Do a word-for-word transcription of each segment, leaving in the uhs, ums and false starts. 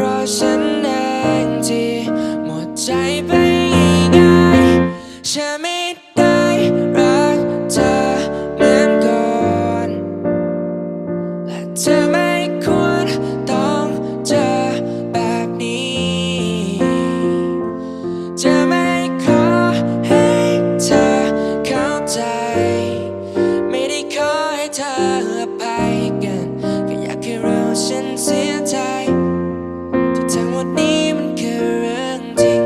เพราะฉันเองที่หมดใจไปง่ายๆฉันไม่ได้รักเธอเหมือนก่อนและเธอไม่ควรต้องเจอแบบนี้จะไม่ขอให้เธอเข้าใจไม่ได้ขอให้เธออภัยกันแค่อยากให้รู้ฉันเสียใจที่ทั้งหมดนี้มันคือเรื่องจริง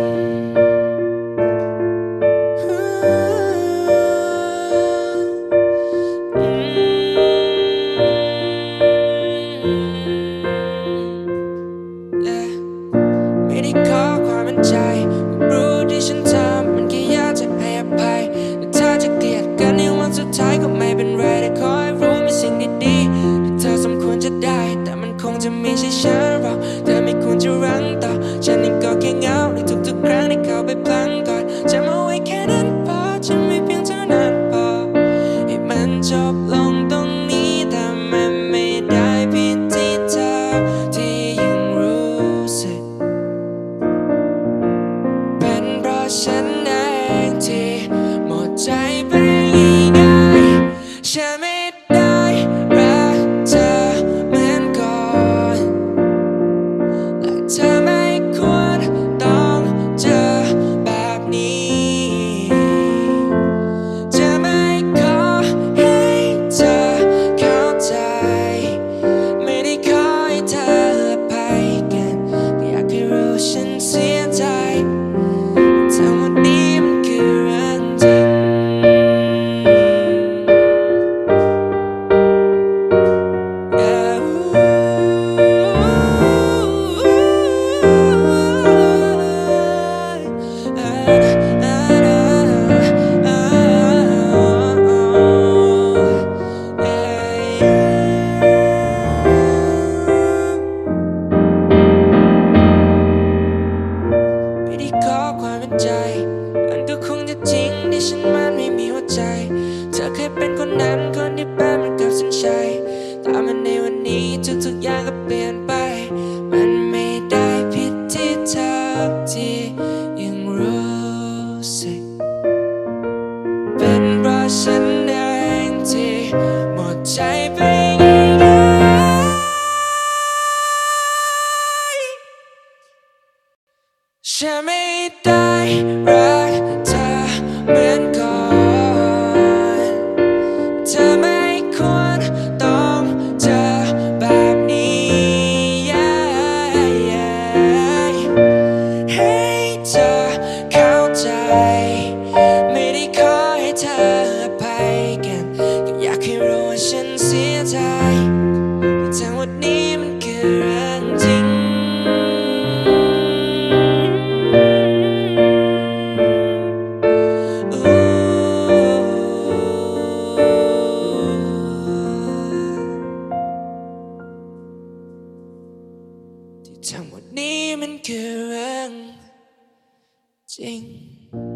ไม่ได้ขอความมั่นใจรู้ที่ฉันทำมันแค่อยากจะให้อภัยแต่ถ้าจะเกลียดกันในวันสุดท้ายก็ไม่เป็นไรแต่ขอให้รู้มีสิ่งดีๆที่เธอสมควรจะได้แต่มันคงจะไม่ใช่ฉันหรอกเธอไม่ควรจะรั้งต่อฉันเองก็แค่เหงาในทุกๆครั้งที่เข้าไปพลั้งก่อนจะมาไว้แค่นั้นพอฉันไม่เพียงเท่านั้นพอให้มันจบลงตรงนี้แต่มันไม่ได้ผิดที่เธอที่ยังรู้สึกเป็นเพราะฉันเองที่หมดใจไปง่ายๆฉันไม่ได้รักเธอเหมือนก่อนและเธอไม่ควรต้องเจอแบบนี้จะไม่ขอให้เธอเข้าใจไม่ได้ขอให้เธออภัยกันแค่อยากให้รู้ฉันเสียใจทั้งหมดนี้มันคือเรื่องจริงไม่ได้ขอความเป็นใจมันก็คงจะจริงที่ฉันมันไม่มีหัวใจเธอเคยเป็นคนนั้นคนที่เป็นเหมือนกับเส้นชัยแต่มันในวันนี้ทุกๆอย่างก็เปลี่ยนไปมันไม่ได้ผิดที่เธอที่ยังรู้สึกเป็นเพราะฉันเองที่หมดใจไปง่ายๆฉันไม่ได้รักเธอเหมือนก่อนเธอไม่ควรต้องเจอแบบนี้ให้เธอเข้าใจไม่ได้ขอให้เธออภัยกันแค่อยากให้รู้ว่าฉันเสียใจที่ทั้งหมดนี้มันคือเรื่องจริงที่ทั้งหมดนี้มันคือเรื่องจริง